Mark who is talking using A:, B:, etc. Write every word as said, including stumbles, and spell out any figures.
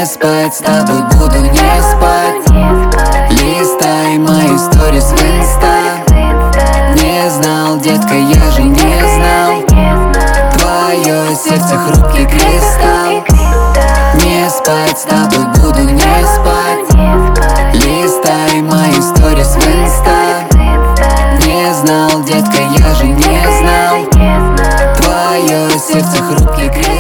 A: Не спать, с тобой буду не спать. Листай мои сторис в инста. Не знал, детка, я же не знал. Твое сердце хрупкий кристалл. Не спать, с тобой буду не спать. Листай мои сторис в инста. Не знал, детка, я же не знал. Твое сердце хрупкий кристалл.